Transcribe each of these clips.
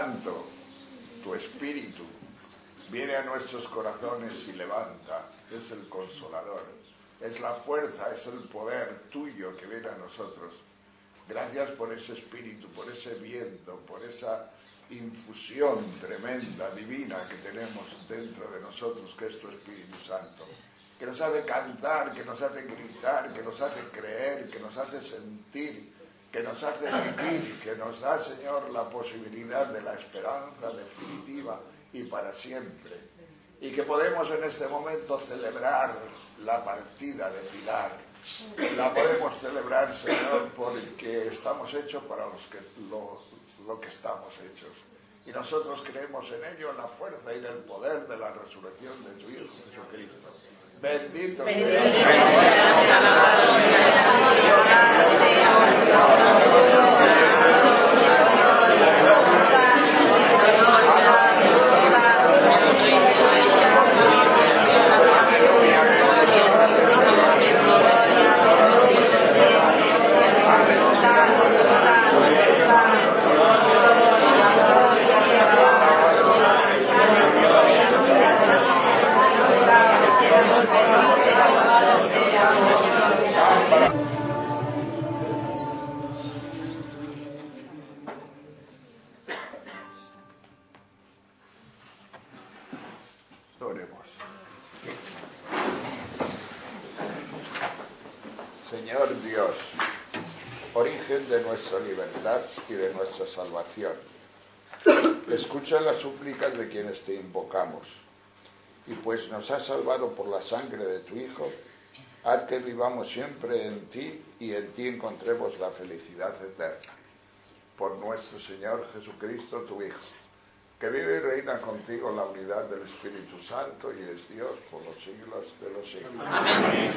Santo, tu Espíritu, viene a nuestros corazones y levanta, es el Consolador, es la fuerza, es el poder tuyo que viene a nosotros. Gracias por ese Espíritu, por ese viento, por esa infusión tremenda, divina que tenemos dentro de nosotros, que es tu Espíritu Santo, que nos hace cantar, que nos hace gritar, que nos hace creer, que nos hace sentir, que nos hace vivir, que nos da, Señor, la posibilidad de la esperanza definitiva y para siempre, y que podemos en este momento celebrar la partida de Pilar. La podemos celebrar, Señor, porque estamos hechos para lo que estamos hechos. Y nosotros creemos en ello, en la fuerza y en el poder de la resurrección de tu Hijo Jesucristo. Bendito Oremos. Señor Dios, origen de nuestra libertad y de nuestra salvación, escucha las súplicas de quienes te invocamos, y pues nos has salvado por la sangre de tu Hijo, haz que vivamos siempre en ti y en ti encontremos la felicidad eterna. Por nuestro Señor Jesucristo, tu Hijo, que vive y reina contigo en la unidad del Espíritu Santo y es Dios por los siglos de los siglos. Amén.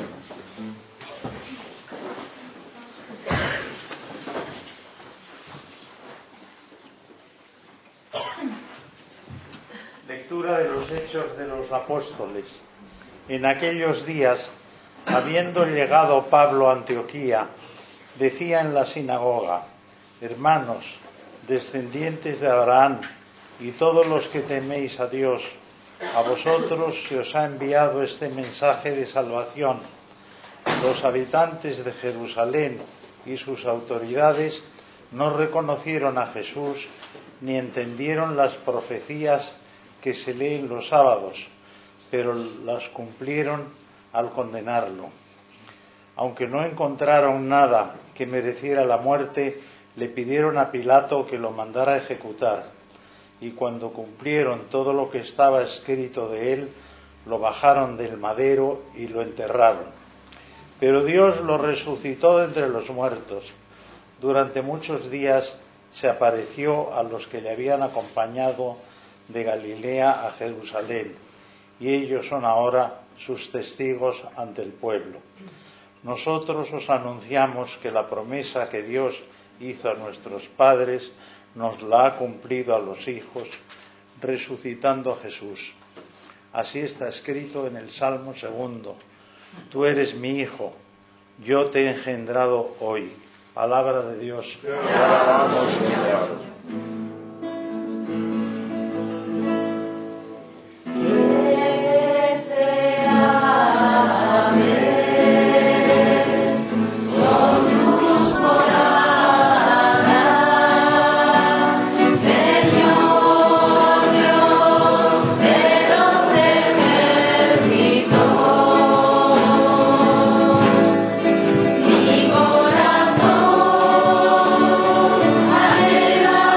Lectura de los Hechos de los Apóstoles. En aquellos días, habiendo llegado Pablo a Antioquía, decía en la sinagoga: hermanos, descendientes de Abraham, y todos los que teméis a Dios, a vosotros se os ha enviado este mensaje de salvación. Los habitantes de Jerusalén y sus autoridades no reconocieron a Jesús ni entendieron las profecías que se leen los sábados, pero las cumplieron al condenarlo. Aunque no encontraron nada que mereciera la muerte, le pidieron a Pilato que lo mandara a ejecutar. Y cuando cumplieron todo lo que estaba escrito de él, lo bajaron del madero y lo enterraron. Pero Dios lo resucitó de entre los muertos. Durante muchos días se apareció a los que le habían acompañado de Galilea a Jerusalén, y ellos son ahora sus testigos ante el pueblo. Nosotros os anunciamos que la promesa que Dios hizo a nuestros padres nos la ha cumplido a los hijos, resucitando a Jesús. Así está escrito en el Salmo 2: tú eres mi hijo, yo te he engendrado hoy. Palabra de Dios. Te alabamos, Señor. Mi corazón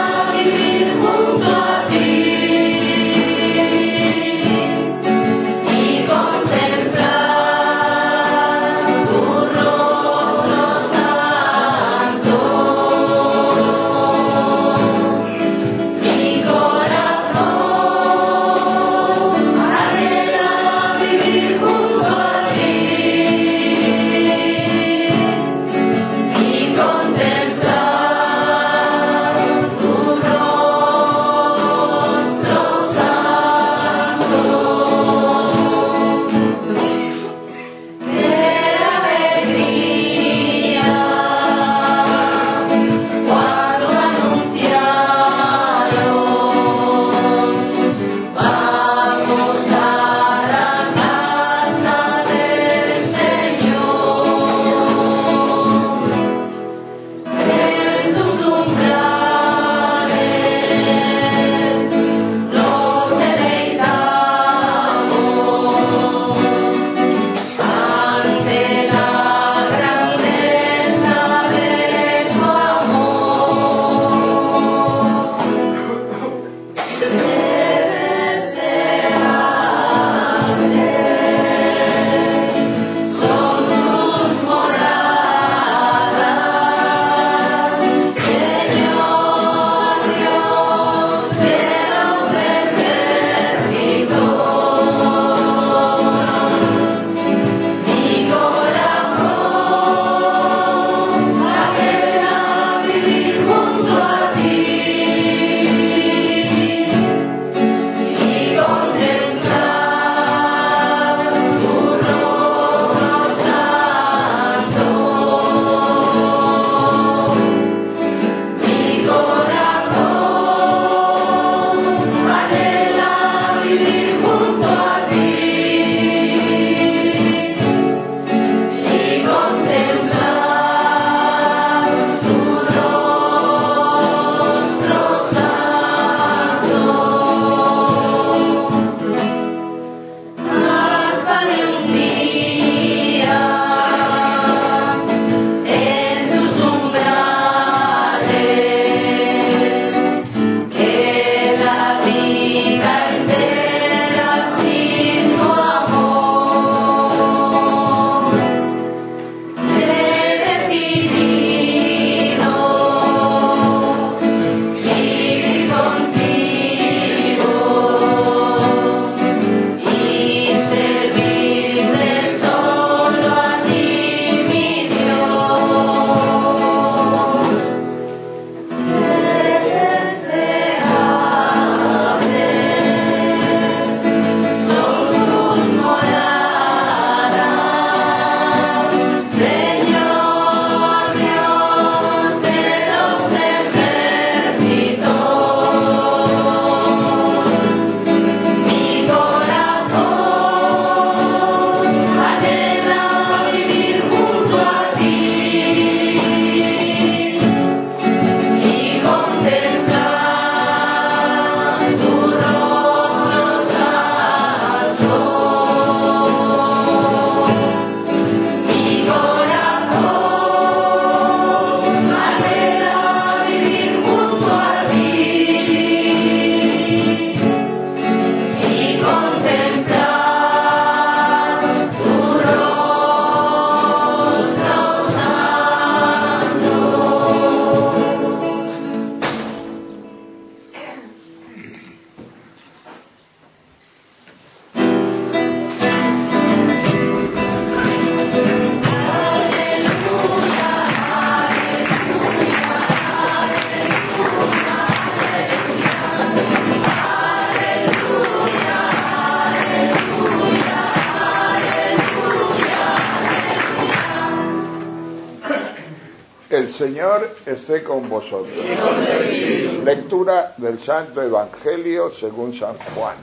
El Señor esté con vosotros. Lectura del Santo Evangelio según San Juan.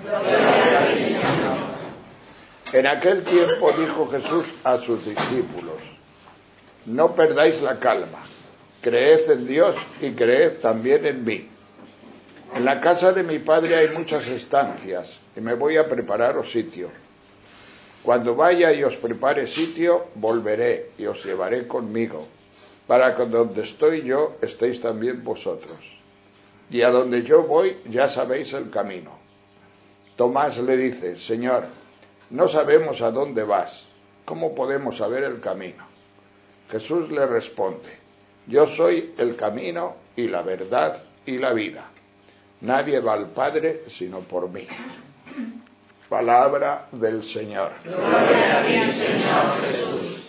En aquel tiempo dijo Jesús a sus discípulos: no perdáis la calma, creed en Dios y creed también en mí. En la casa de mi Padre hay muchas estancias y me voy a prepararos sitio. Cuando vaya y os prepare sitio, volveré y os llevaré conmigo, para que donde estoy yo estéis también vosotros. Y a donde yo voy ya sabéis el camino. Tomás le dice: Señor, no sabemos a dónde vas, ¿cómo podemos saber el camino? Jesús le responde: yo soy el camino y la verdad y la vida. Nadie va al Padre sino por mí. Palabra del Señor. Gloria a ti, Señor Jesús.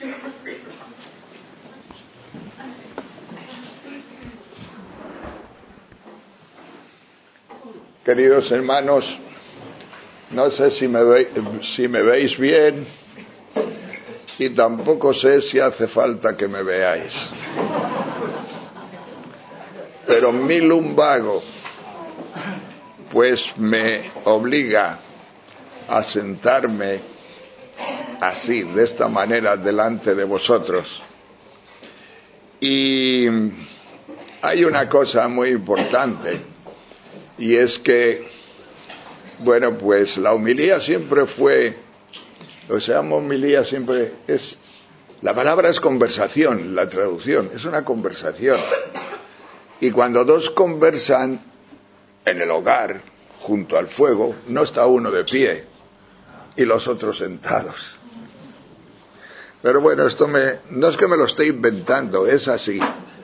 Queridos hermanos, no sé si me veis bien y tampoco sé si hace falta que me veáis. Pero mi lumbago pues me obliga a sentarme así, de esta manera, delante de vosotros. Y hay una cosa muy importante, y es que, bueno, pues la homilía siempre fue, homilía siempre es, la palabra es conversación, la traducción, es una conversación. Y cuando dos conversan en el hogar, junto al fuego, no está uno de pie y los otros sentados. Pero bueno, esto no es que me lo esté inventando, es así.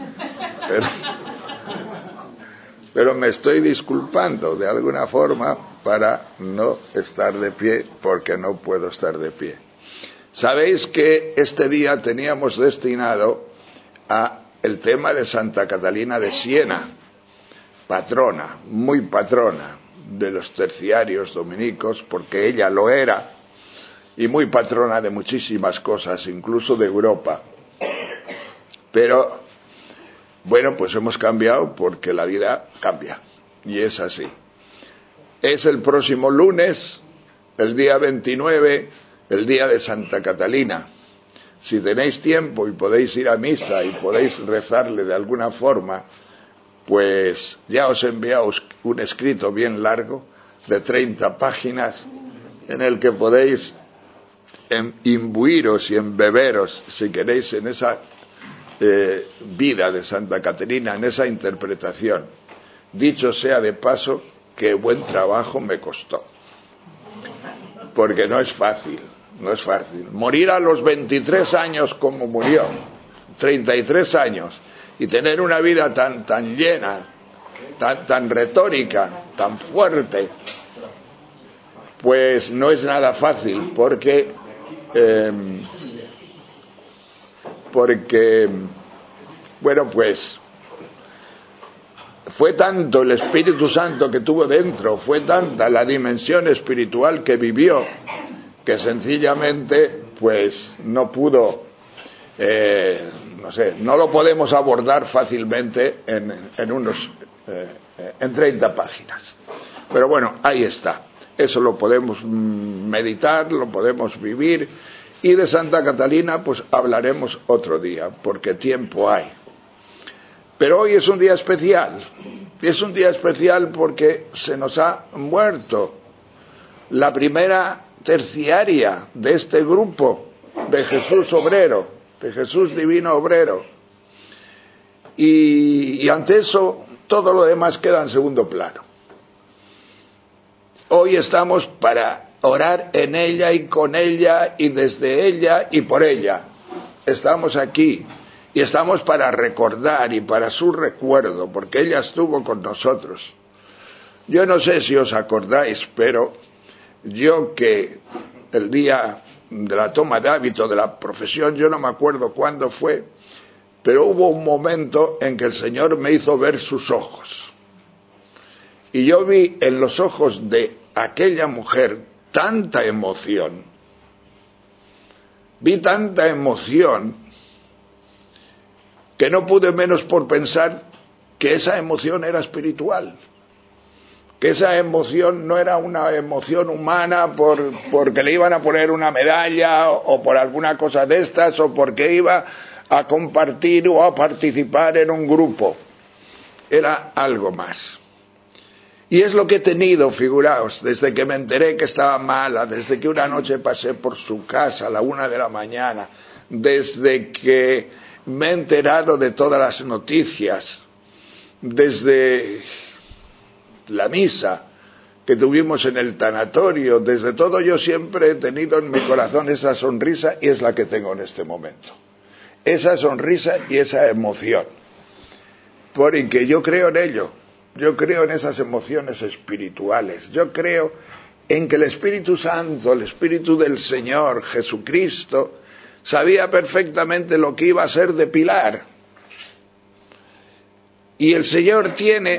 Pero me estoy disculpando de alguna forma para no estar de pie, porque no puedo estar de pie. Sabéis que este día teníamos destinado a el tema de Santa Catalina de Siena, patrona, muy patrona de los terciarios dominicos, porque ella lo era, y muy patrona de muchísimas cosas, incluso de Europa. Pero, bueno, pues hemos cambiado porque la vida cambia, y es así. Es el próximo lunes, el día 29, el día de Santa Catalina. Si tenéis tiempo y podéis ir a misa y podéis rezarle de alguna forma, pues ya os he enviado un escrito bien largo de 30 páginas en el que podéis imbuiros y embeberos, si queréis, en esa vida de Santa Catalina, en esa interpretación. Dicho sea de paso, que buen trabajo me costó, porque no es fácil. Morir a los 23 años como murió, 33 años, y tener una vida tan llena, tan retórica, tan fuerte, pues no es nada fácil, porque bueno, pues fue tanto el Espíritu Santo que tuvo dentro, fue tanta la dimensión espiritual que vivió, que sencillamente pues no pudo, no lo podemos abordar fácilmente en 30 páginas. Pero bueno, ahí está. Eso lo podemos meditar, lo podemos vivir, y de Santa Catalina pues hablaremos otro día, porque tiempo hay. Pero hoy es un día especial. Es un día especial porque se nos ha muerto la primera terciaria de este grupo de Jesús obrero, de Jesús divino obrero. Y ante eso, todo lo demás queda en segundo plano. Hoy estamos para orar en ella y con ella y desde ella y por ella. Estamos aquí y estamos para recordar y para su recuerdo, porque ella estuvo con nosotros. Yo no sé si os acordáis, pero yo, que el día de la toma de hábito de la profesión, yo no me acuerdo cuándo fue, pero hubo un momento en que el Señor me hizo ver sus ojos. Y yo vi en los ojos de aquella mujer tanta emoción. Vi tanta emoción que no pude menos por pensar que esa emoción era espiritual, que esa emoción no era una emoción humana porque le iban a poner una medalla o por alguna cosa de estas, o porque iba a compartir o a participar en un grupo. Era algo más. Y es lo que he tenido, figuraos, desde que me enteré que estaba mala, desde que una noche pasé por su casa a la 1 de la mañana, desde que me he enterado de todas las noticias, desde la misa que tuvimos en el tanatorio, desde todo yo siempre he tenido en mi corazón esa sonrisa, y es la que tengo en este momento. Esa sonrisa y esa emoción. Porque yo creo en ello. Yo creo en esas emociones espirituales. Yo creo en que el Espíritu Santo, el Espíritu del Señor, Jesucristo, sabía perfectamente lo que iba a ser de Pilar. Y el Señor tiene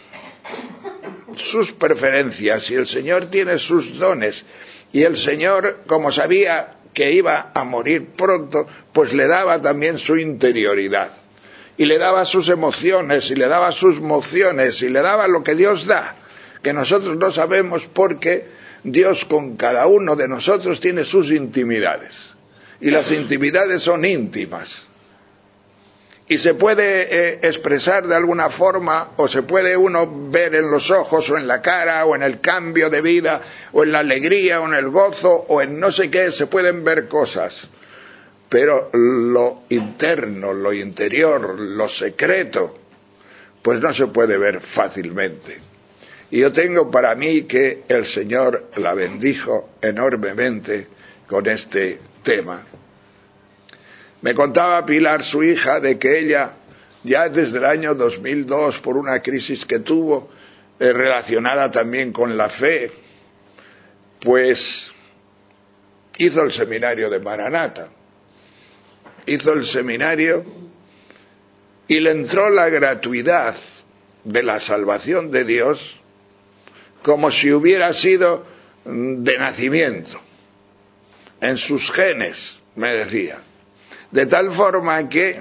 sus preferencias, y el Señor tiene sus dones. Y el Señor, como sabía que iba a morir pronto, pues le daba también su interioridad. Y le daba sus emociones, y le daba sus mociones, y le daba lo que Dios da, que nosotros no sabemos, porque Dios con cada uno de nosotros tiene sus intimidades. Y las intimidades son íntimas. Y se puede expresar de alguna forma, o se puede uno ver en los ojos, o en la cara, o en el cambio de vida, o en la alegría, o en el gozo, o en no sé qué, se pueden ver cosas. Pero lo interno, lo interior, lo secreto, pues no se puede ver fácilmente. Y yo tengo para mí que el Señor la bendijo enormemente con este tema. Me contaba Pilar, su hija, de que ella, ya desde el año 2002, por una crisis que tuvo, relacionada también con la fe, pues hizo el seminario de Maranata. Hizo el seminario y le entró la gratuidad de la salvación de Dios como si hubiera sido de nacimiento, en sus genes, me decía. De tal forma que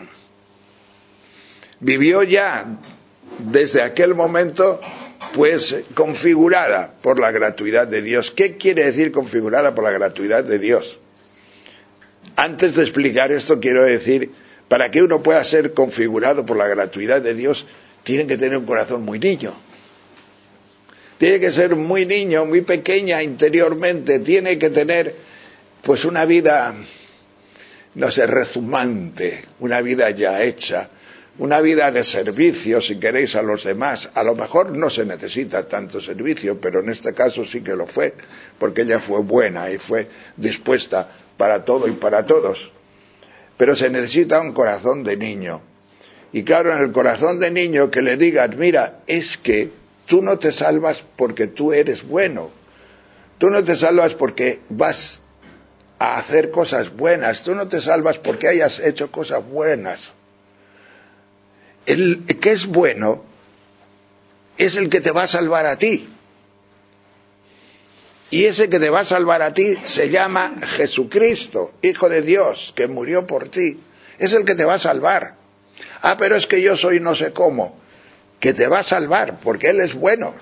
vivió ya desde aquel momento pues configurada por la gratuidad de Dios. ¿Qué quiere decir configurada por la gratuidad de Dios? Antes de explicar esto, quiero decir, para que uno pueda ser configurado por la gratuidad de Dios, tiene que tener un corazón muy niño. Tiene que ser muy niño, muy pequeña interiormente. Tiene que tener, pues, una vida, no sé, rezumante, una vida ya hecha, una vida de servicio, si queréis, a los demás. A lo mejor no se necesita tanto servicio, pero en este caso sí que lo fue, porque ella fue buena y fue dispuesta para todo y para todos. Pero se necesita un corazón de niño. Y claro, en el corazón de niño que le digan, mira, es que tú no te salvas porque tú eres bueno. Tú no te salvas porque vas a hacer cosas buenas. Tú no te salvas porque hayas hecho cosas buenas. El que es bueno es el que te va a salvar a ti. Y ese que te va a salvar a ti se llama Jesucristo, Hijo de Dios, que murió por ti. Es el que te va a salvar. Ah, pero es que yo soy no sé cómo. Que te va a salvar, porque Él es bueno.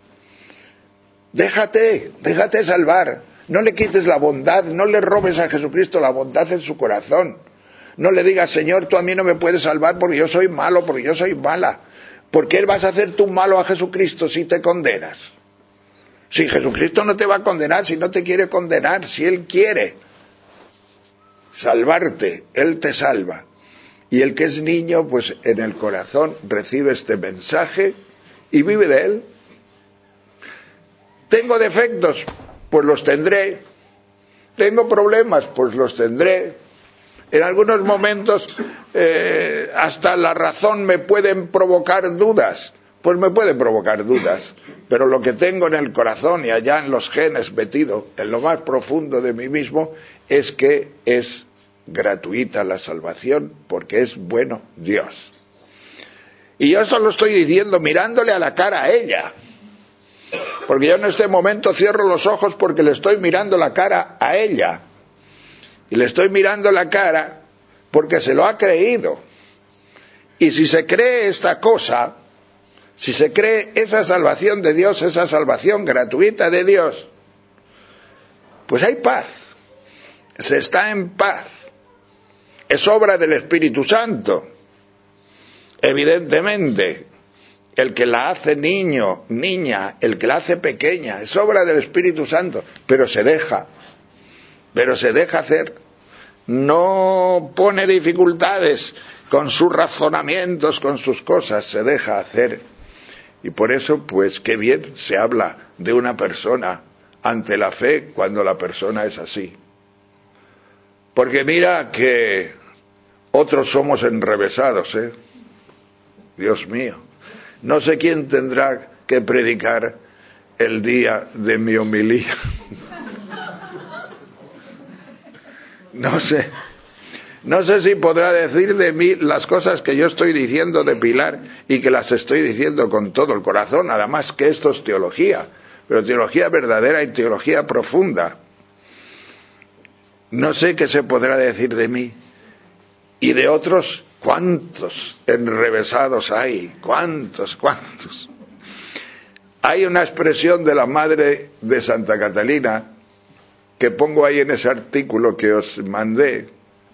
Déjate salvar. No le quites la bondad, no le robes a Jesucristo la bondad en su corazón. No le digas, Señor, tú a mí no me puedes salvar porque yo soy malo, porque yo soy mala. ¿Por qué vas a hacer tú malo a Jesucristo si te condenas? Si Jesucristo no te va a condenar, si no te quiere condenar, si Él quiere salvarte, Él te salva. Y el que es niño, pues en el corazón recibe este mensaje y vive de él. ¿Tengo defectos? Pues los tendré. ¿Tengo problemas? Pues los tendré. En algunos momentos hasta la razón me pueden provocar dudas. Pues me pueden provocar dudas. Pero lo que tengo en el corazón y allá en los genes metido, en lo más profundo de mí mismo, es que es gratuita la salvación porque es bueno Dios. Y yo esto lo estoy diciendo mirándole a la cara a ella, porque yo en este momento cierro los ojos porque le estoy mirando la cara a ella, y le estoy mirando la cara porque se lo ha creído, Y si se cree esta cosa, si se cree esa salvación de Dios, esa salvación gratuita de Dios, pues hay paz, se está en paz, es obra del Espíritu Santo. Evidentemente, el que la hace niño, niña, el que la hace pequeña, es obra del Espíritu Santo, pero se deja hacer, no pone dificultades con sus razonamientos, con sus cosas, se deja hacer. Y por eso, pues, qué bien se habla de una persona ante la fe cuando la persona es así. Porque mira que otros somos enrevesados, Dios mío. No sé quién tendrá que predicar el día de mi homilía. No sé si podrá decir de mí las cosas que yo estoy diciendo de Pilar y que las estoy diciendo con todo el corazón, además que esto es teología, pero teología verdadera y teología profunda. No sé qué se podrá decir de mí. Y de otros, ¿cuántos enrevesados hay? ¿Cuántos? Hay una expresión de la madre de Santa Catalina que pongo ahí en ese artículo que os mandé,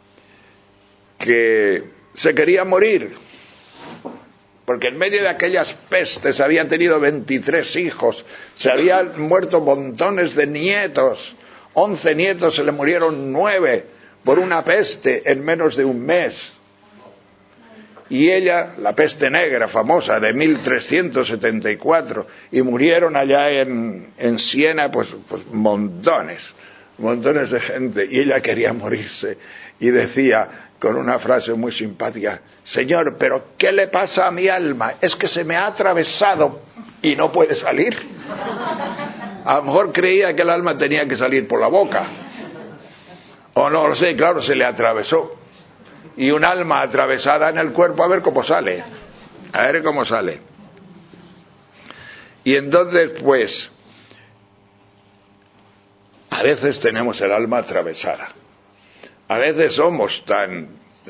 que se quería morir, porque en medio de aquellas pestes había tenido 23 hijos, se habían muerto montones de nietos, 11 nietos, se le murieron 9 por una peste en menos de un mes. Y ella, la peste negra famosa de 1374, y murieron allá en Siena pues montones de gente, y ella quería morirse, y decía con una frase muy simpática: Señor, pero ¿qué le pasa a mi alma? Es que se me ha atravesado y no puede salir. A lo mejor creía que el alma tenía que salir por la boca, o no lo sé, claro, se le atravesó. Y un alma atravesada en el cuerpo, a ver cómo sale. Y entonces, pues, a veces tenemos el alma atravesada. A veces somos tan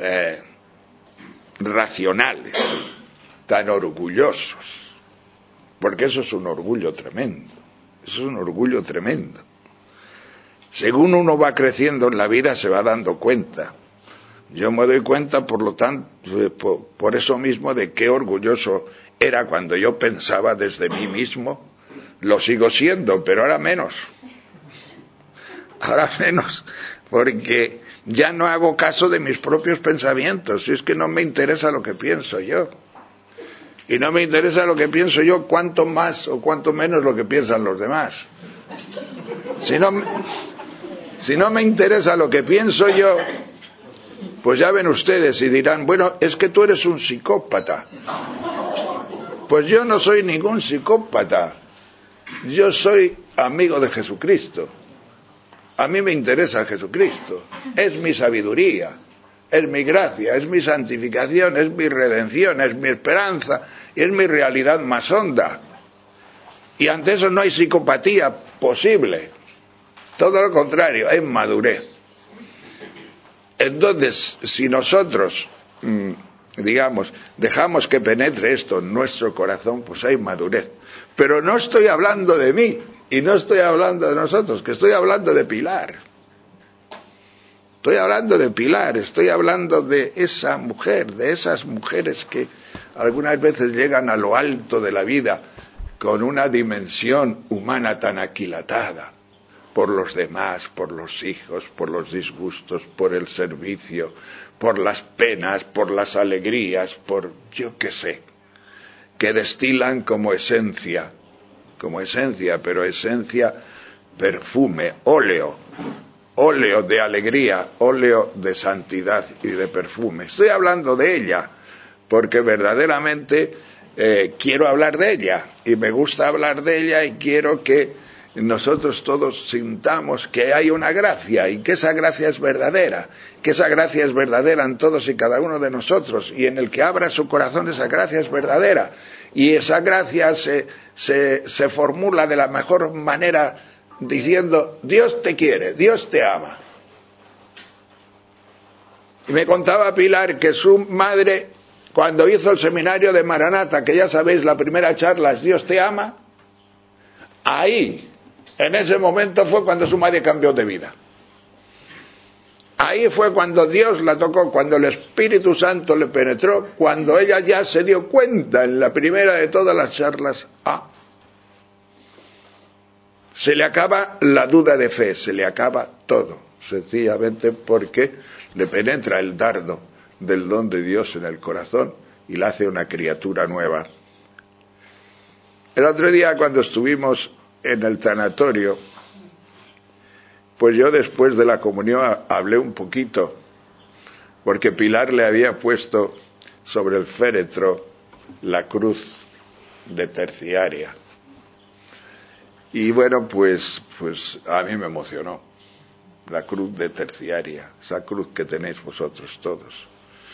racionales, tan orgullosos, porque eso es un orgullo tremendo. Según uno va creciendo en la vida, se va dando cuenta. Yo me doy cuenta, por lo tanto, por eso mismo, de qué orgulloso era cuando yo pensaba desde mí mismo. Lo sigo siendo, pero ahora menos, porque ya no hago caso de mis propios pensamientos. Si es que no me interesa lo que pienso yo, y no me interesa lo que pienso yo, cuanto más o cuanto menos lo que piensan los demás. Si no me interesa lo que pienso yo, pues ya ven ustedes y dirán: bueno, es que tú eres un psicópata. Pues yo no soy ningún psicópata, yo soy amigo de Jesucristo. A mí me interesa Jesucristo, es mi sabiduría, es mi gracia, es mi santificación, es mi redención, es mi esperanza y es mi realidad más honda. Y ante eso no hay psicopatía posible, todo lo contrario, hay madurez. Entonces, si nosotros, dejamos que penetre esto en nuestro corazón, pues hay madurez. Pero no estoy hablando de mí, y no estoy hablando de nosotros, que estoy hablando de Pilar. Estoy hablando de esa mujer, de esas mujeres que algunas veces llegan a lo alto de la vida con una dimensión humana tan aquilatada, por los demás, por los hijos, por los disgustos, por el servicio, por las penas, por las alegrías, por yo qué sé, que destilan como esencia, pero esencia, perfume, óleo de alegría, óleo de santidad y de perfume. Estoy hablando de ella porque verdaderamente quiero hablar de ella, y me gusta hablar de ella, y quiero que nosotros todos sintamos que hay una gracia, y que esa gracia es verdadera, en todos y cada uno de nosotros, y en el que abra su corazón esa gracia es verdadera, y esa gracia se formula de la mejor manera diciendo: Dios te quiere, Dios te ama. Y me contaba Pilar que su madre Cuando hizo el seminario de Maranata, que ya sabéis, la primera charla es Dios te ama, ahí, en ese momento fue cuando su madre cambió de vida. Ahí fue cuando Dios la tocó, cuando el Espíritu Santo le penetró, cuando ella ya se dio cuenta en la primera de todas las charlas. Se le acaba la duda de fe, se le acaba todo, sencillamente porque le penetra el dardo del don de Dios en el corazón y la hace una criatura nueva. El otro día, cuando estuvimos en el tanatorio, pues yo después de la comunión hablé un poquito, porque Pilar le había puesto sobre el féretro la cruz de terciaria. Y bueno, pues a mí me emocionó la cruz de terciaria, esa cruz que tenéis vosotros todos.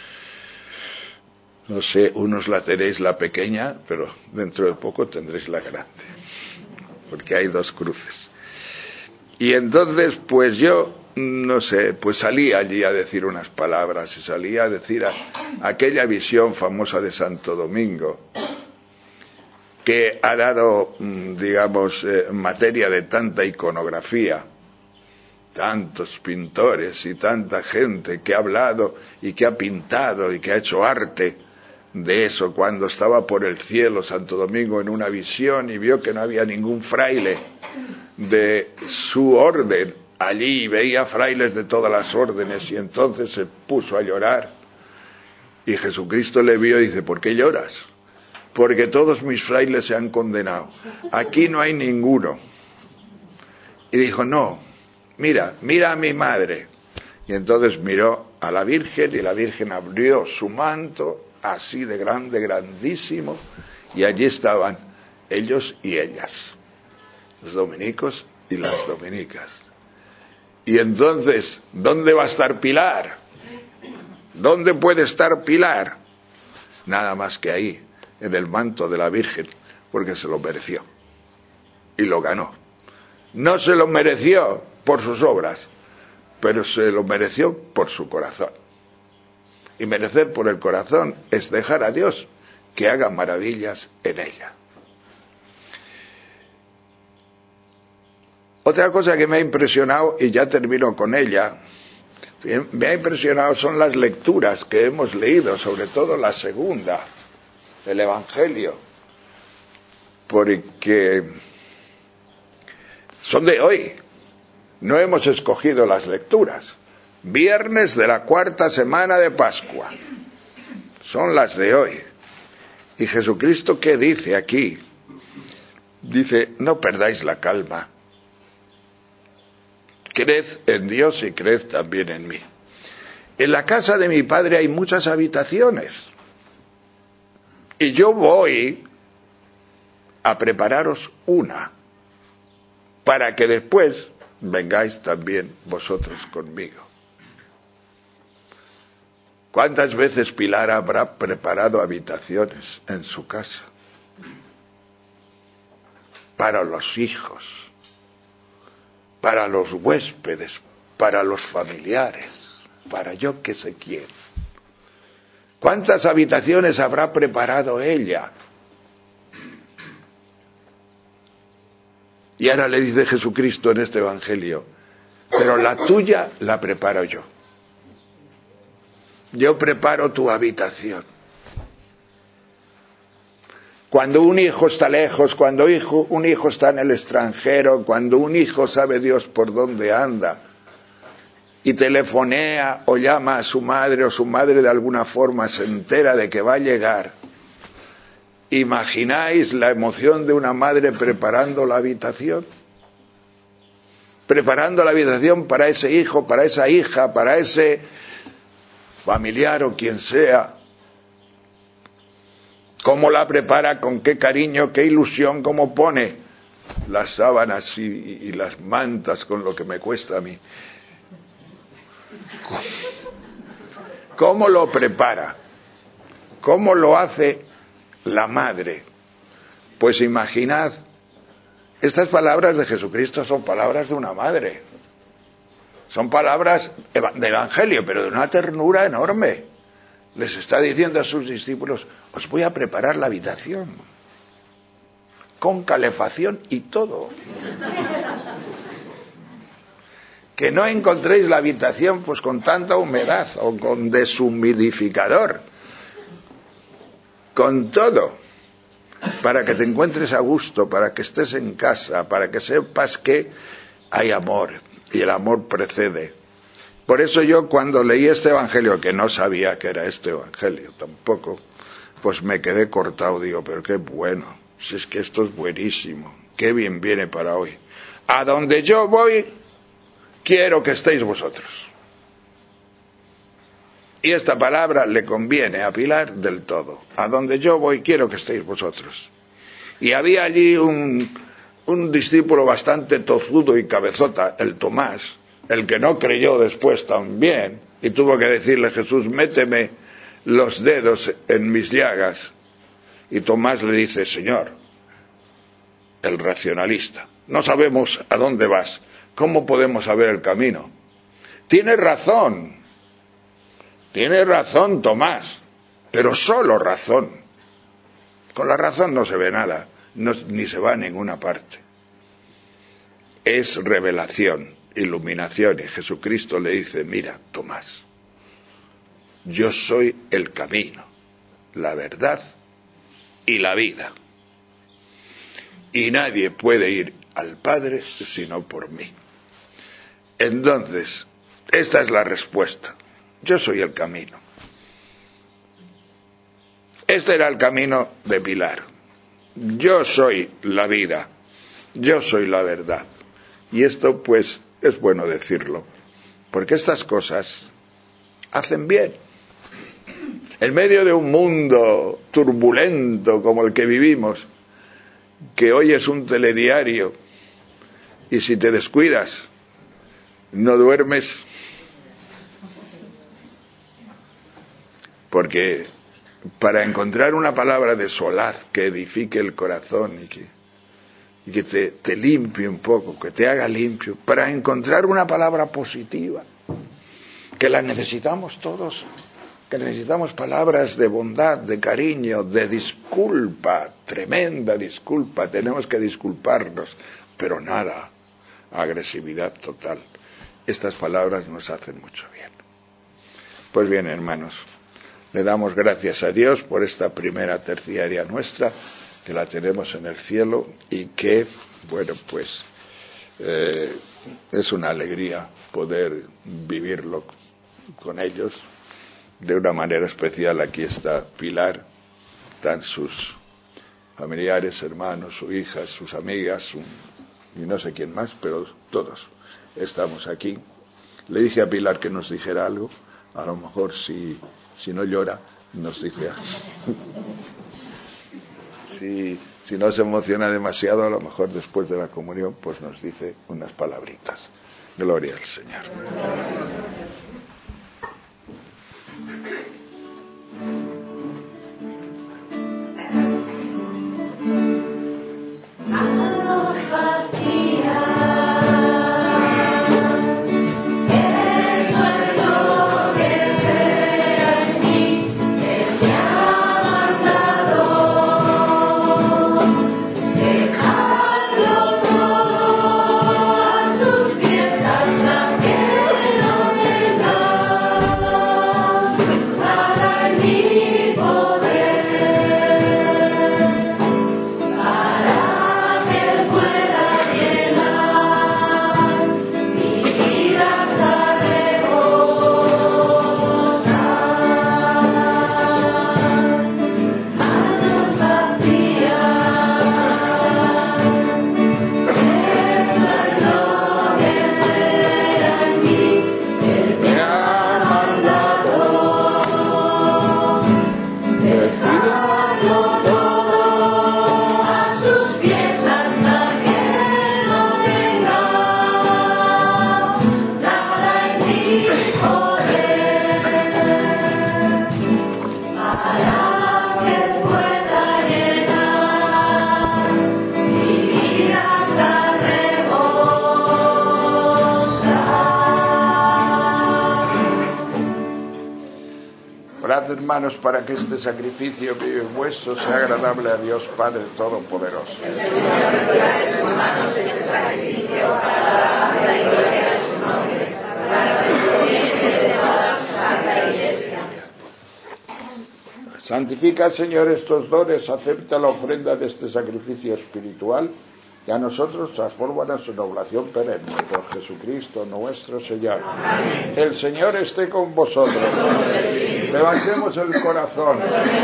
No sé, unos la tenéis la pequeña, pero dentro de poco tendréis la grande, porque hay dos cruces. Y entonces, pues yo, no sé, pues salí allí a decir unas palabras, y salí a decir aquella visión famosa de Santo Domingo, que ha dado, digamos, materia de tanta iconografía, tantos pintores y tanta gente que ha hablado y que ha pintado y que ha hecho arte de eso. Cuando estaba por el cielo Santo Domingo en una visión y vio que no había ningún fraile de su orden allí, veía frailes de todas las órdenes, y entonces se puso a llorar, y Jesucristo le vio y dice: ¿por qué lloras? Porque todos mis frailes se han condenado, aquí no hay ninguno. Y dijo: no, mira a mi madre. Y entonces miró a la Virgen, y la Virgen abrió su manto así de grande, grandísimo, y allí estaban ellos y ellas, los dominicos y las dominicas. Y entonces, ¿dónde va a estar Pilar? ¿Dónde puede estar Pilar? Nada más que ahí, en el manto de la Virgen, porque se lo mereció y lo ganó. No se lo mereció por sus obras, pero se lo mereció por su corazón. Y merecer por el corazón es dejar a Dios que haga maravillas en ella. Otra cosa que me ha impresionado, y ya termino con ella, me ha impresionado son las lecturas que hemos leído, sobre todo la segunda del Evangelio, porque son de hoy. No hemos escogido las lecturas. Viernes de la cuarta semana de Pascua. Son las de hoy. Y Jesucristo, ¿qué dice aquí? Dice: no perdáis la calma. Creed en Dios y creed también en mí. En la casa de mi Padre hay muchas habitaciones. Y yo voy a prepararos una, para que después vengáis también vosotros conmigo. ¿Cuántas veces Pilar habrá preparado habitaciones en su casa? Para los hijos, para los huéspedes, para los familiares, para yo que sé quién. ¿Cuántas habitaciones habrá preparado ella? Y ahora le dice Jesucristo en este Evangelio: pero la tuya la preparo yo. Yo preparo tu habitación. Cuando un hijo está lejos, cuando un hijo está en el extranjero, cuando un hijo sabe Dios por dónde anda y telefonea o llama a su madre, o su madre de alguna forma se entera de que va a llegar, ¿imagináis la emoción de una madre preparando la habitación? Preparando la habitación para ese hijo, para esa hija, para ese familiar o quien sea. ¿Cómo la prepara? ¿Con qué cariño? ¿Qué ilusión? ¿Cómo pone las sábanas y las mantas, con lo que me cuesta a mí? ¿Cómo lo prepara? ¿Cómo lo hace la madre? Pues imaginad, estas palabras de Jesucristo son palabras de una madre. Son palabras de Evangelio, pero de una ternura enorme. les está diciendo a sus discípulos, os voy a preparar la habitación, con calefacción y todo. Que no encontréis la habitación pues con tanta humedad o con deshumidificador, con todo, para que te encuentres a gusto, para que estés en casa, para que sepas que hay amor y el amor precede. Por eso yo cuando leí este evangelio, que no sabía que era este evangelio tampoco, pues me quedé cortado, digo, pero qué bueno, si es que esto es buenísimo, qué bien viene para hoy. A donde yo voy, quiero que estéis vosotros. Y esta palabra le conviene a Pilar del todo. A donde yo voy, quiero que estéis vosotros. Y había allí un discípulo bastante tozudo y cabezota, el Tomás, el que no creyó después también, y tuvo que decirle, Jesús, méteme los dedos en mis llagas. Y Tomás le dice, Señor, el racionalista, no sabemos a dónde vas, ¿cómo podemos saber el camino? Tienes razón, Tomás, pero solo razón. Con la razón no se ve nada, ni se va a ninguna parte. Es revelación, iluminación, y Jesucristo le dice, mira, Tomás, yo soy el camino, la verdad y la vida. Y nadie puede ir al Padre sino por mí. Entonces, esta es la respuesta. Yo soy el camino. Este era el camino de Pilar. Yo soy la vida. Yo soy la verdad. Y esto, pues, es bueno decirlo. Porque estas cosas hacen bien. En medio de un mundo turbulento como el que vivimos, que hoy es un telediario, y si te descuidas, no duermes, porque para encontrar una palabra de solaz que edifique el corazón y que te limpie un poco, que te haga limpio, para encontrar una palabra positiva, que la necesitamos todos, que necesitamos palabras de bondad, de cariño, de disculpa, tremenda disculpa, tenemos que disculparnos, pero nada, agresividad total. Estas palabras nos hacen mucho bien. Pues bien, hermanos, le damos gracias a Dios por esta primera terciaria nuestra, que la tenemos en el cielo y que, bueno, pues es una alegría poder vivirlo con ellos. De una manera especial aquí está Pilar, están sus familiares, hermanos, sus hijas, sus amigas, y no sé quién más, pero todos estamos aquí. Le dije a Pilar que nos dijera algo, a lo mejor si no llora, nos dice algo. Si no se emociona demasiado, a lo mejor después de la comunión, pues nos dice unas palabritas. Gloria al Señor. Orad, hermanos, para que este sacrificio mío y vuestro sea agradable a Dios Padre Todopoderoso. El Señor reciba de tus manos este sacrificio para la alabanza y gloria de su nombre, para nuestro bien y de toda su santa Iglesia. Santifica, Señor, estos dones, acepta la ofrenda de este sacrificio espiritual y a nosotros transfórmanos en oblación perenne por Jesucristo nuestro Señor. Amén. El Señor esté con vosotros. Levantemos el corazón.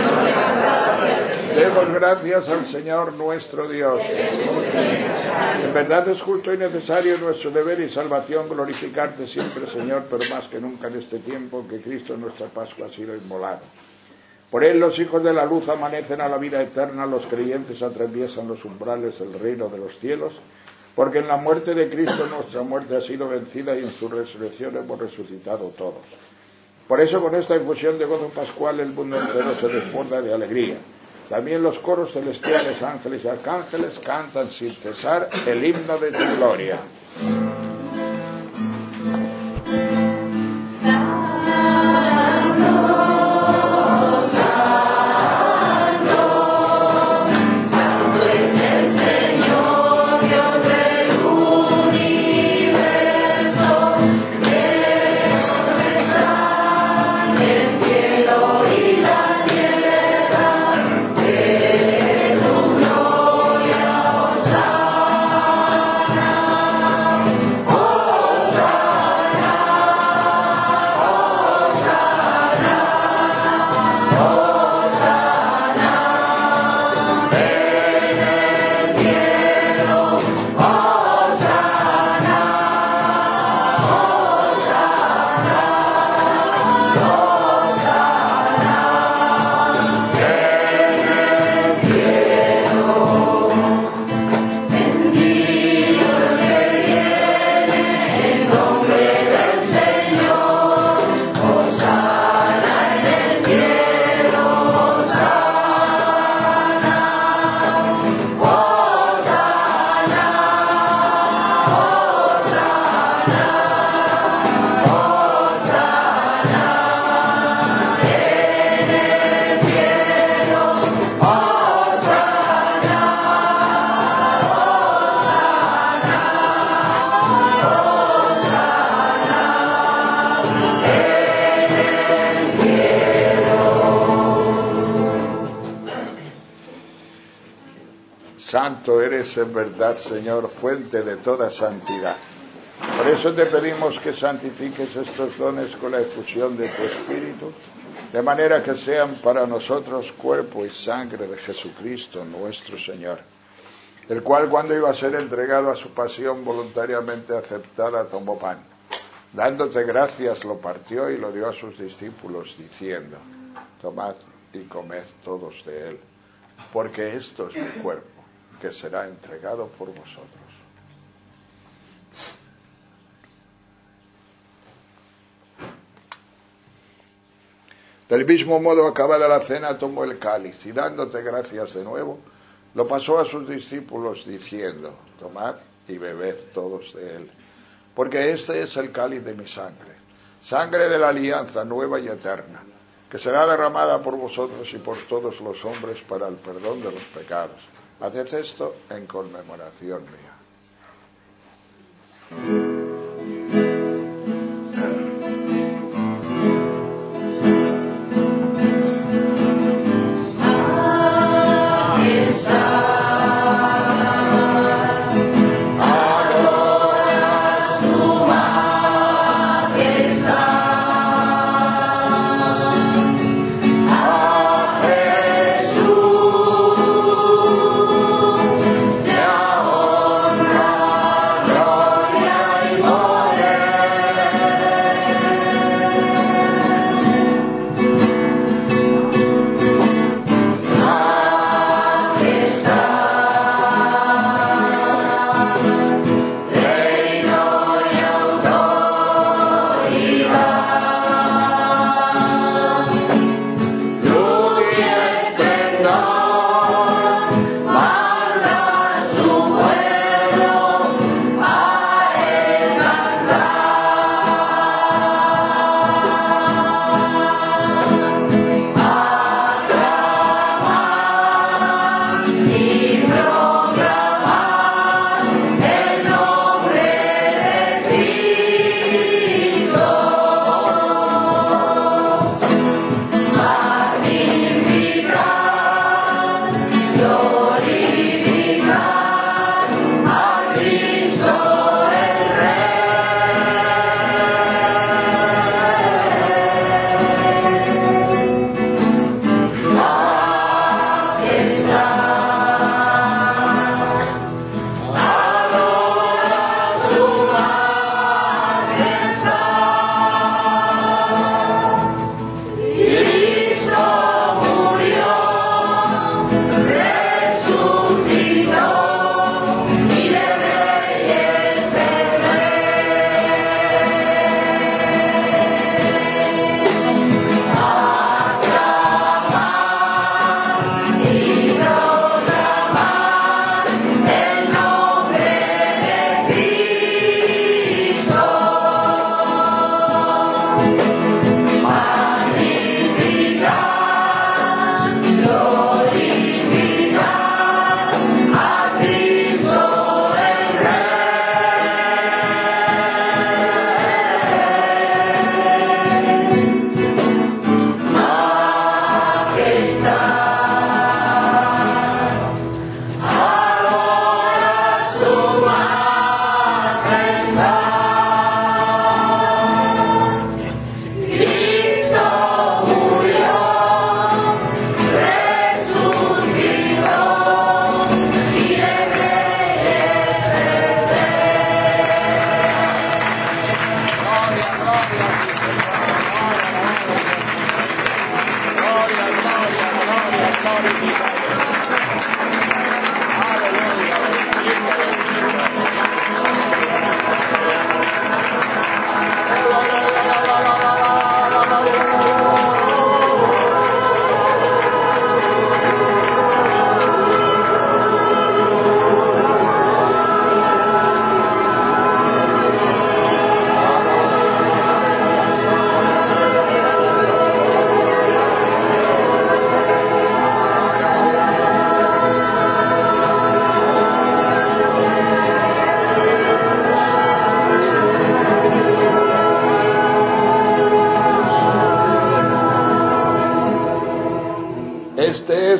Demos gracias al Señor nuestro Dios. En verdad es justo y necesario nuestro deber y salvación glorificarte siempre, Señor, pero más que nunca en este tiempo que Cristo nuestra Pascua ha sido inmolado. Por él los hijos de la luz amanecen a la vida eterna, los creyentes atraviesan los umbrales del reino de los cielos, porque en la muerte de Cristo nuestra muerte ha sido vencida y en su resurrección hemos resucitado todos. Por eso con esta infusión de gozo pascual el mundo entero se desborda de alegría. También los coros celestiales, ángeles y arcángeles cantan sin cesar el himno de tu gloria. Santo eres en verdad, Señor, fuente de toda santidad. Por eso te pedimos que santifiques estos dones con la efusión de tu Espíritu, de manera que sean para nosotros cuerpo y sangre de Jesucristo nuestro Señor, el cual cuando iba a ser entregado a su pasión voluntariamente aceptada tomó pan. Dándote gracias lo partió y lo dio a sus discípulos diciendo: tomad y comed todos de él, porque esto es mi cuerpo, que será entregado por vosotros. Del mismo modo, acabada la cena, tomó el cáliz y dándote gracias de nuevo, lo pasó a sus discípulos diciendo: tomad y bebed todos de él, porque este es el cáliz de mi sangre, sangre de la alianza nueva y eterna, que será derramada por vosotros y por todos los hombres para el perdón de los pecados. Haced esto en conmemoración mía. Sea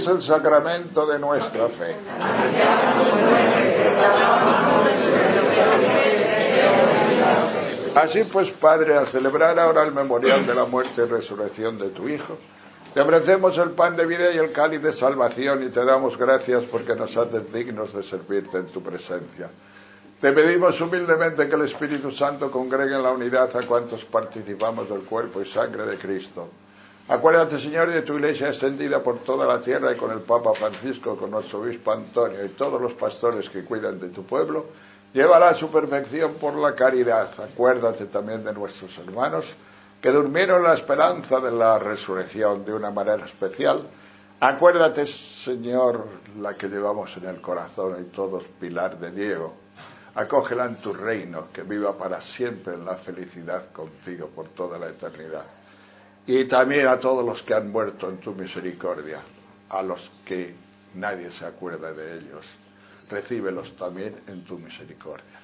es el sacramento de nuestra fe. Así pues, Padre, al celebrar ahora el memorial de la muerte y resurrección de tu Hijo, te ofrecemos el pan de vida y el cáliz de salvación y te damos gracias porque nos haces dignos de servirte en tu presencia. Te pedimos humildemente que el Espíritu Santo congregue en la unidad a cuantos participamos del cuerpo y sangre de Cristo. Acuérdate, Señor, de tu Iglesia extendida por toda la tierra y con el Papa Francisco, con nuestro obispo Antonio y todos los pastores que cuidan de tu pueblo. Llévala a su perfección por la caridad. Acuérdate también de nuestros hermanos que durmieron la esperanza de la resurrección de una manera especial. Acuérdate, Señor, la que llevamos en el corazón y todos, Pilar de Diego. Acógela en tu reino, que viva para siempre en la felicidad contigo por toda la eternidad. Y también a todos los que han muerto en tu misericordia, a los que nadie se acuerda de ellos. Recíbelos también en tu misericordia.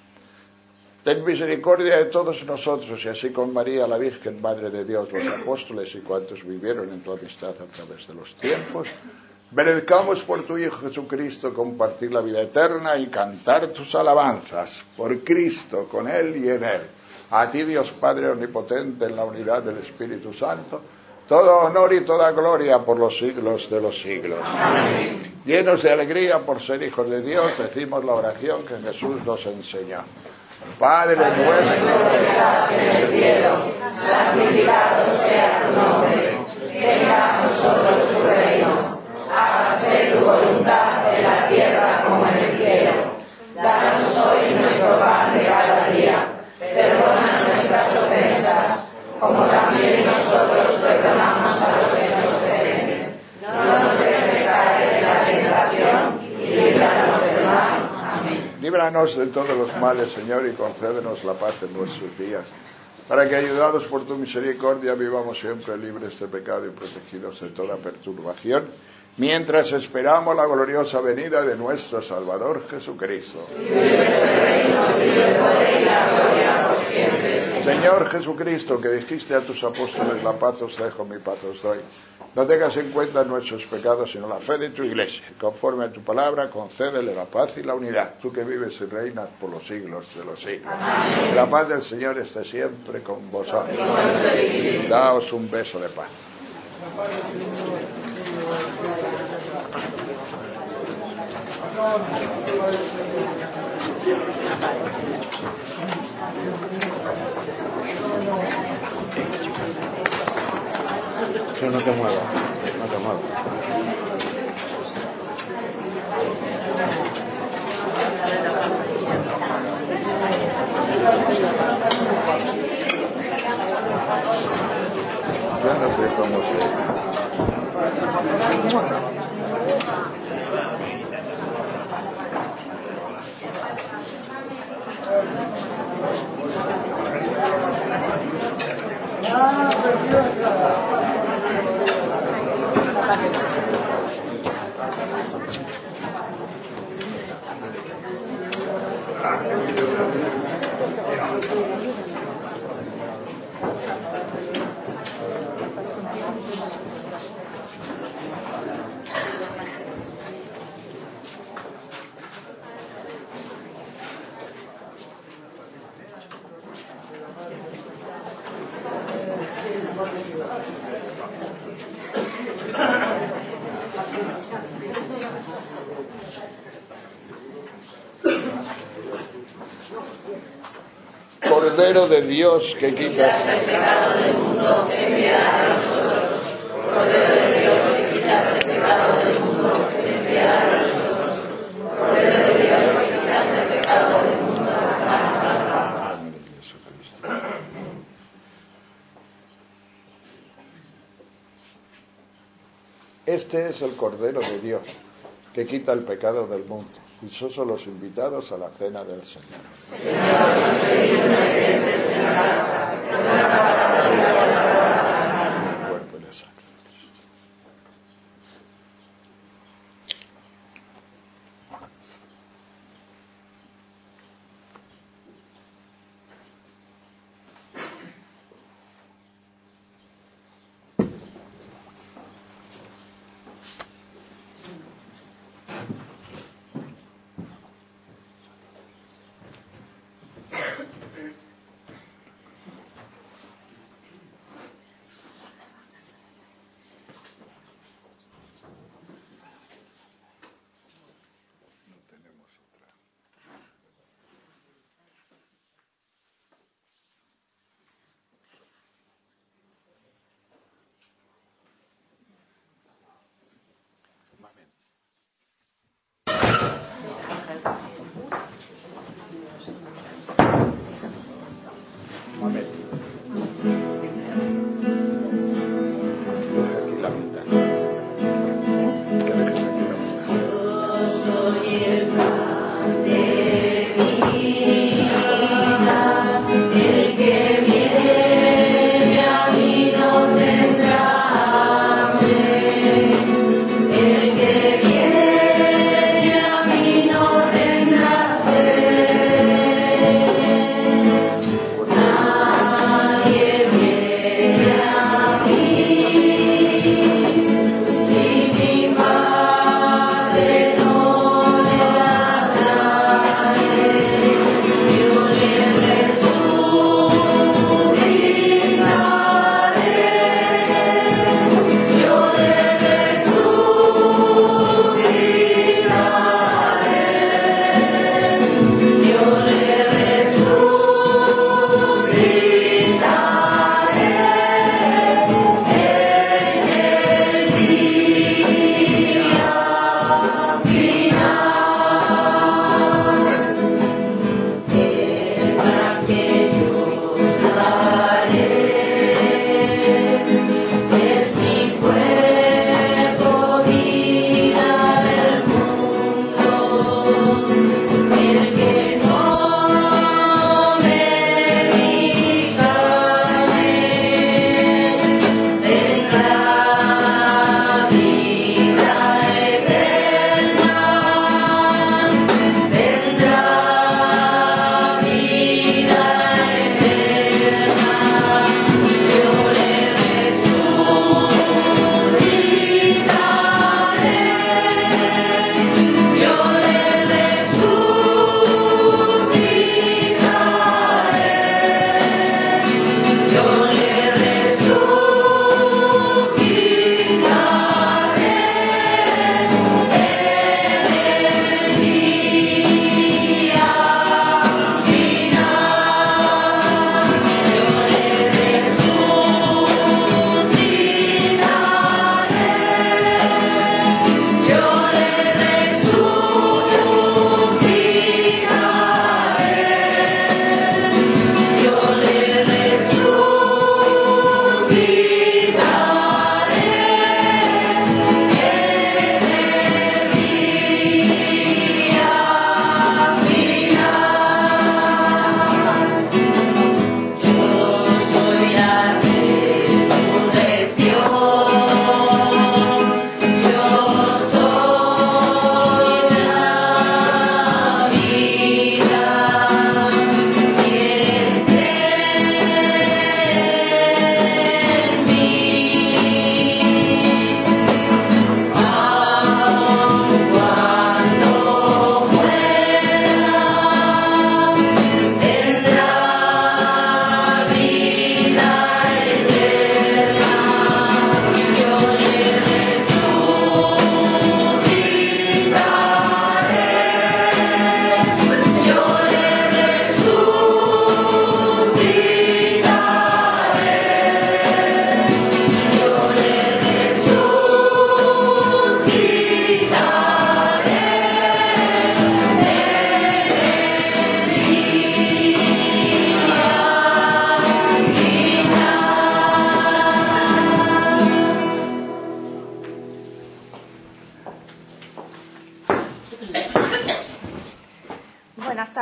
Ten misericordia de todos nosotros, y así con María, la Virgen, Madre de Dios, los apóstoles y cuantos vivieron en tu amistad a través de los tiempos, merezcamos por tu Hijo Jesucristo compartir la vida eterna y cantar tus alabanzas. Por Cristo, con Él y en Él. A ti, Dios Padre Omnipotente, en la unidad del Espíritu Santo, todo honor y toda gloria por los siglos de los siglos. Amén. Llenos de alegría por ser hijos de Dios, decimos la oración que Jesús nos enseñó. Padre nuestro que estás en el cielo, santificado sea tu nombre. Venga a nosotros tu reino. Hágase tu voluntad en la tierra como en el cielo. Danos hoy nuestro pan de cada día. Perdona nuestras ofensas, como también nosotros perdonamos a los que nos ofenden. No nos dejes caer en la tentación y líbranos del mal. Amén. Líbranos de todos los males, Señor, y concédenos la paz en nuestros días, para que, ayudados por tu misericordia, vivamos siempre libres de pecado y protegidos de toda perturbación, mientras esperamos la gloriosa venida de nuestro Salvador Jesucristo. Señor Jesucristo, que dijiste a tus apóstoles, la paz os dejo, mi paz os doy. No tengas en cuenta nuestros pecados, sino la fe de tu Iglesia. Conforme a tu palabra, concédele la paz y la unidad. Tú que vives y reinas por los siglos de los siglos. Amén. La paz del Señor esté siempre con vosotros. Daos un beso de paz. Que no te muevas, no te muevas. Ya no sé cómo se... Cordero de Dios que quitas el pecado del mundo, ten piedad de nosotros. Cordero de Dios que quitas el pecado del mundo, ten piedad de nosotros. Cordero de Dios que quitas el pecado del mundo, amén. Este es el Cordero de Dios que quita el pecado del mundo. Dichosos son los invitados a la cena del Señor. Cuerpo y sangre.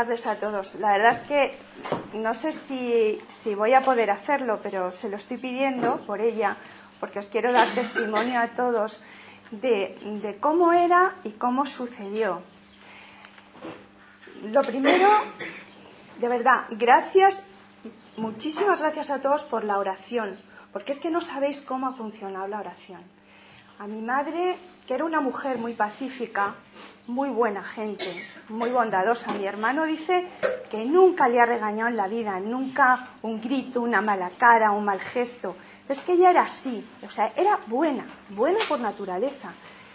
saludarles a todos. La verdad es que no sé si voy a poder hacerlo, pero se lo estoy pidiendo por ella, porque os quiero dar testimonio a todos de cómo era y cómo sucedió. Lo primero, de verdad, muchísimas gracias a todos por la oración, porque es que no sabéis cómo ha funcionado la oración. A mi madre, que era una mujer muy pacífica, muy buena gente, muy bondadosa. Mi hermano dice que nunca le ha regañado en la vida, nunca un grito, una mala cara, un mal gesto. Es que ella era así, o sea, era buena por naturaleza.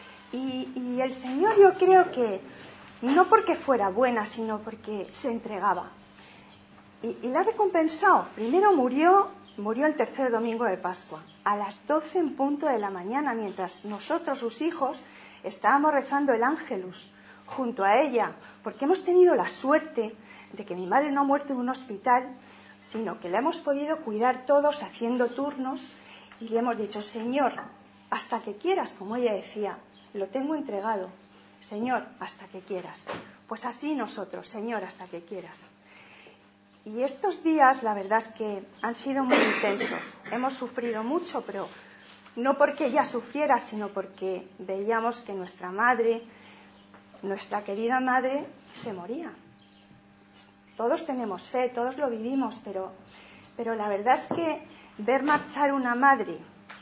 Y el Señor, yo creo que no porque fuera buena, sino porque se entregaba. Y la ha recompensado. Primero murió el tercer domingo de Pascua, a las 12 en punto de la mañana, mientras nosotros, sus hijos, estábamos rezando el Ángelus junto a ella, porque hemos tenido la suerte de que mi madre no ha muerto en un hospital, sino que la hemos podido cuidar todos haciendo turnos, y le hemos dicho: Señor, hasta que quieras, como ella decía, lo tengo entregado. Señor, hasta que quieras. Pues así nosotros: Señor, hasta que quieras. Y estos días, la verdad es que han sido muy intensos. Hemos sufrido mucho, pero no porque ella sufriera, sino porque veíamos que nuestra madre, nuestra querida madre, se moría. Todos tenemos fe, todos lo vivimos, pero la verdad es que ver marchar una madre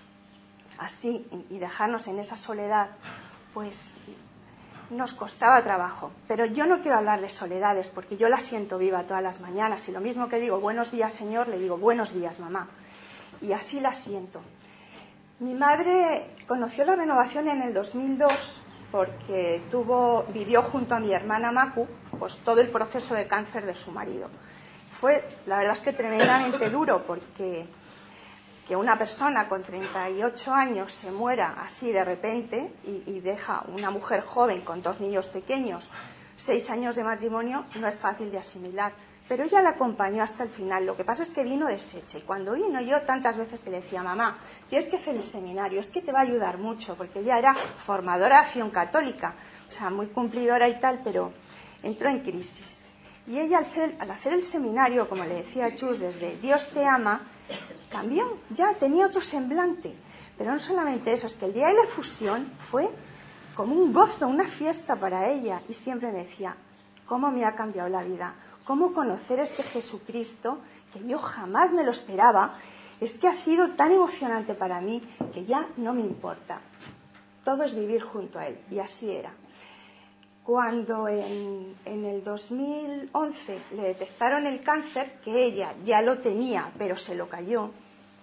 así y dejarnos en esa soledad, pues nos costaba trabajo. Pero yo no quiero hablar de soledades, porque yo la siento viva todas las mañanas, y lo mismo que digo buenos días, Señor, le digo buenos días, mamá, y así la siento. Mi madre conoció la renovación en el 2002 porque vivió junto a mi hermana Macu pues todo el proceso de cáncer de su marido. Fue, la verdad es que tremendamente duro, porque que una persona con 38 años se muera así de repente y deja una mujer joven con 2 niños pequeños, 6 años de matrimonio, no es fácil de asimilar. Pero ella la acompañó hasta el final. Lo que pasa es que vino deshecha, y cuando vino, yo tantas veces que le decía: mamá, tienes que hacer el seminario, es que te va a ayudar mucho, porque ella era formadora de acción católica, o sea, muy cumplidora y tal, pero entró en crisis. Y ella, al hacer el seminario, como le decía Chus, desde Dios te ama, cambió, ya tenía otro semblante. Pero no solamente eso, es que el día de la fusión fue como un gozo, una fiesta para ella, y siempre me decía: ¿cómo me ha cambiado la vida? ¿Cómo conocer a este Jesucristo, que yo jamás me lo esperaba? Es que ha sido tan emocionante para mí que ya no me importa. Todo es vivir junto a Él, y así era. Cuando en el 2011 le detectaron el cáncer, que ella ya lo tenía, pero se lo cayó,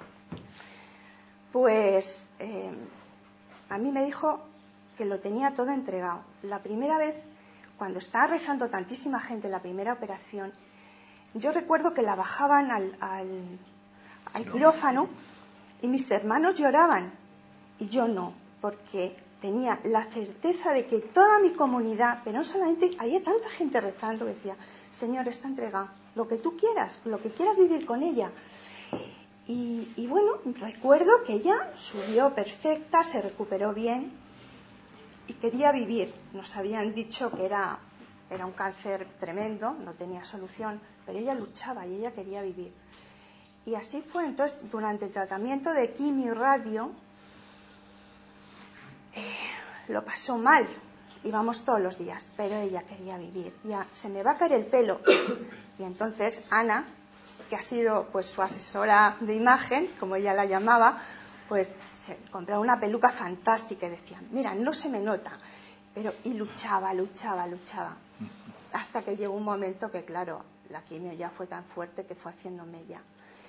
pues a mí me dijo que lo tenía todo entregado. La primera vez, cuando estaba rezando tantísima gente en la primera operación, yo recuerdo que la bajaban al quirófano y mis hermanos lloraban y yo no, porque tenía la certeza de que toda mi comunidad, pero no solamente, había tanta gente rezando, que decía: Señor, está entregado, lo que tú quieras, lo que quieras vivir con ella. Y bueno, recuerdo que ella subió perfecta, se recuperó bien y quería vivir. Nos habían dicho que era un cáncer tremendo, no tenía solución, pero ella luchaba y ella quería vivir. Y así fue. Entonces, durante el tratamiento de quimio y radio, lo pasó mal, íbamos todos los días, pero ella quería vivir. Ya se me va a caer el pelo. Y entonces Ana, que ha sido pues su asesora de imagen, como ella la llamaba, pues se compró una peluca fantástica y decía: mira, no se me nota, y luchaba, hasta que llegó un momento que, claro, la quimio ya fue tan fuerte que fue haciéndome ya.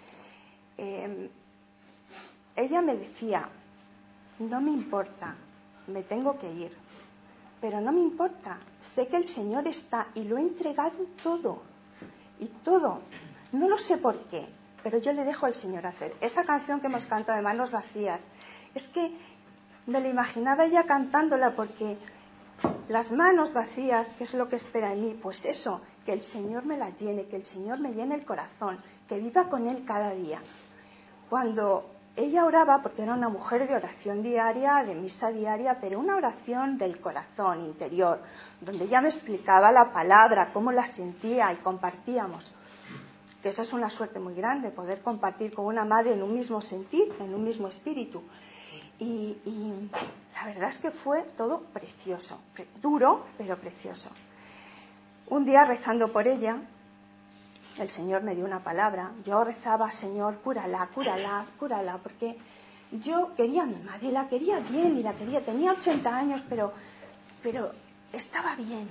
Ella me decía: no me importa, me tengo que ir, pero no me importa, sé que el Señor está y lo he entregado todo, no lo sé por qué, pero yo le dejo al Señor hacer. Esa canción que hemos cantado de Manos Vacías, es que me la imaginaba ella cantándola, porque las manos vacías, ¿qué es lo que espera en mí? Pues eso, que el Señor me la llene, que el Señor me llene el corazón, que viva con Él cada día. Cuando ella oraba porque era una mujer de oración diaria, de misa diaria, pero una oración del corazón interior, donde ella me explicaba la palabra, cómo la sentía y compartíamos. Que eso es una suerte muy grande, poder compartir con una madre en un mismo sentir, en un mismo espíritu. Y la verdad es que fue todo precioso, duro, pero precioso. Un día, rezando por ella, el Señor me dio una palabra. Yo rezaba: Señor, cúrala, cúrala, cúrala, porque yo quería a mi madre, la quería bien y la quería. Tenía 80 años, pero estaba bien.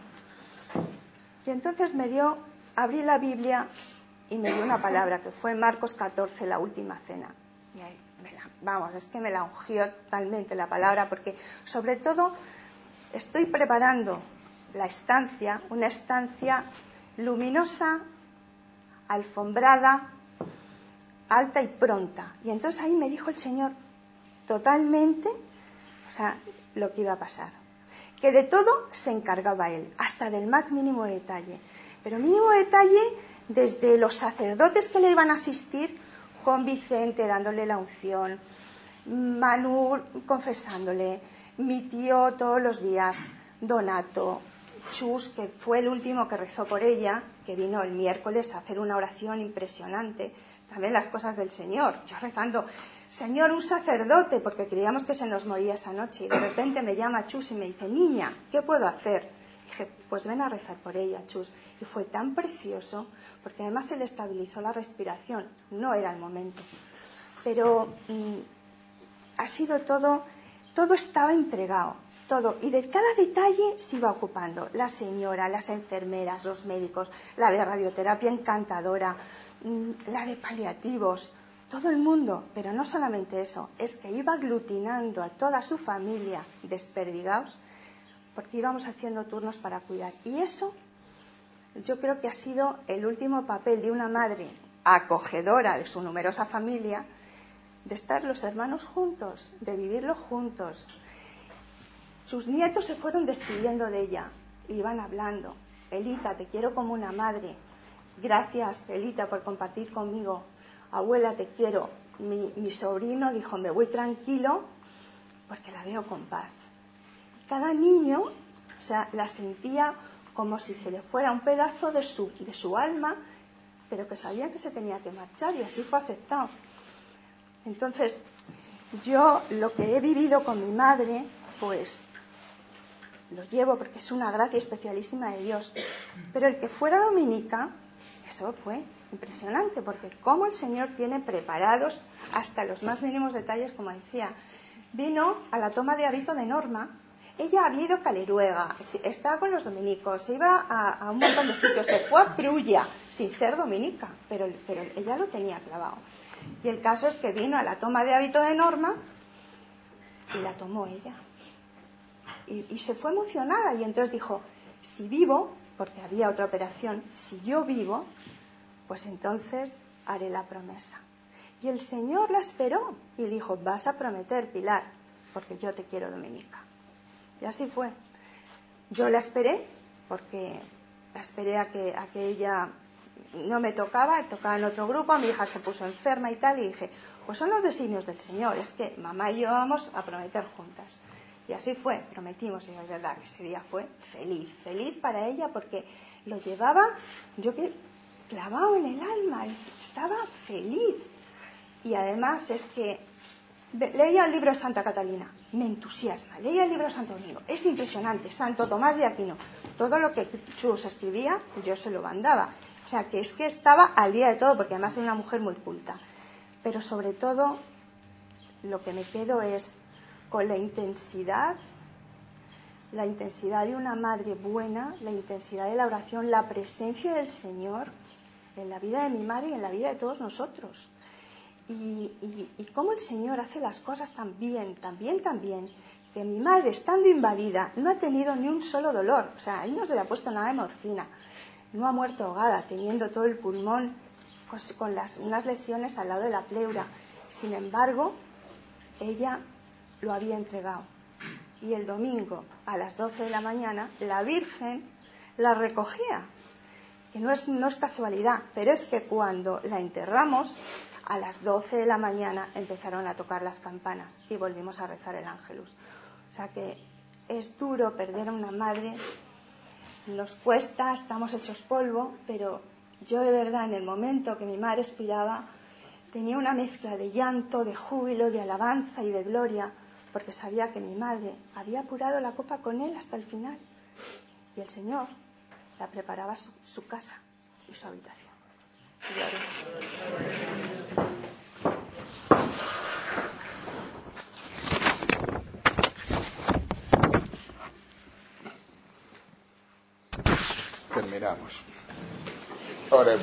Y entonces abrí la Biblia y me dio una palabra, que fue Marcos 14, la última cena. Y ahí es que me la ungió totalmente la palabra, porque sobre todo estoy preparando la estancia, una estancia luminosa, alfombrada, alta y pronta. Y entonces ahí me dijo el Señor totalmente, lo que iba a pasar. Que de todo se encargaba Él, hasta del más mínimo detalle. Pero mínimo detalle desde los sacerdotes que le iban a asistir, con Vicente dándole la unción, Manu confesándole, mi tío todos los días, Donato, Chus, que fue el último que rezó por ella, que vino el miércoles a hacer una oración impresionante. También las cosas del Señor. Yo rezando: Señor, un sacerdote, porque creíamos que se nos moría esa noche. Y de repente me llama Chus y me dice: niña, ¿qué puedo hacer? Dije: pues ven a rezar por ella, Chus. Y fue tan precioso, porque además se le estabilizó la respiración. No era el momento. Pero ha sido todo estaba entregado. Todo, y de cada detalle se iba ocupando la señora, las enfermeras, los médicos, la de radioterapia encantadora, la de paliativos, todo el mundo. Pero no solamente eso, es que iba aglutinando a toda su familia desperdigados, porque íbamos haciendo turnos para cuidar. Y eso yo creo que ha sido el último papel de una madre acogedora de su numerosa familia, de estar los hermanos juntos, de vivirlo juntos. Sus nietos se fueron despidiendo de ella, iban hablando: Elita, te quiero como una madre. Gracias, Elita, por compartir conmigo. Abuela, te quiero. Mi sobrino dijo: me voy tranquilo porque la veo con paz. Cada niño, la sentía como si se le fuera un pedazo de su alma, pero que sabía que se tenía que marchar, y así fue aceptado. Entonces, yo lo que he vivido con mi madre, pues lo llevo porque es una gracia especialísima de Dios. Pero el que fuera dominica, eso fue impresionante, porque cómo el Señor tiene preparados hasta los más mínimos detalles, como decía. Vino a la toma de hábito de Norma. Ella había ido a Caleruega, estaba con los dominicos, se iba a un montón de sitios, se fue a Prulla, sin ser dominica, pero ella lo tenía clavado. Y el caso es que vino a la toma de hábito de Norma y la tomó ella. Y se fue emocionada, y entonces dijo: si vivo, porque había otra operación, si yo vivo, pues entonces haré la promesa. Y el Señor la esperó y dijo: vas a prometer, Pilar, porque yo te quiero, Dominica. Y así fue. Yo la esperé, porque la esperé a que ella no me tocaba en otro grupo, mi hija se puso enferma y tal, y dije: pues son los designios del Señor, es que mamá y yo vamos a prometer juntas. Y así fue, prometimos, y es verdad que ese día fue feliz para ella, porque lo llevaba clavado en el alma, y estaba feliz. Y además es que leía el libro de Santa Catalina, me entusiasma, leía el libro de Santo Domingo, es impresionante, Santo Tomás de Aquino, todo lo que Chus escribía, yo se lo mandaba. O sea, que es que estaba al día de todo, porque además era una mujer muy culta. Pero sobre todo, lo que me quedo es con la intensidad de una madre buena, la intensidad de la oración, la presencia del Señor en la vida de mi madre y en la vida de todos nosotros. Y cómo el Señor hace las cosas tan bien, que mi madre, estando invadida, no ha tenido ni un solo dolor. O sea, ahí no se le ha puesto nada de morfina. No ha muerto ahogada, teniendo todo el pulmón con unas lesiones al lado de la pleura. Sin embargo, ella lo había entregado. Y el domingo, a las 12 de la mañana, la Virgen la recogía. que no es casualidad, pero es que cuando la enterramos, a las 12 de la mañana empezaron a tocar las campanas y volvimos a rezar el Ángelus. O sea que es duro perder a una madre, nos cuesta, estamos hechos polvo, pero yo de verdad en el momento que mi madre expiraba tenía una mezcla de llanto, de júbilo, de alabanza y de gloria, porque sabía que mi madre había apurado la copa con él hasta el final y el Señor la preparaba su casa y su habitación. Gloria al Señor. Terminamos. Oremos.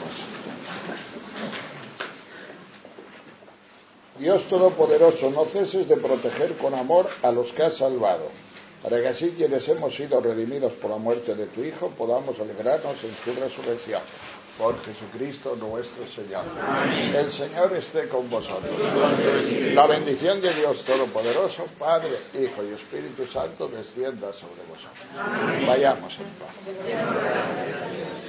Dios Todopoderoso, no ceses de proteger con amor a los que has salvado, para que así quienes hemos sido redimidos por la muerte de tu Hijo podamos alegrarnos en su resurrección. Por Jesucristo nuestro Señor. Amén. El Señor esté con vosotros. La bendición de Dios Todopoderoso, Padre, Hijo y Espíritu Santo, descienda sobre vosotros. Amén. Vayamos en paz.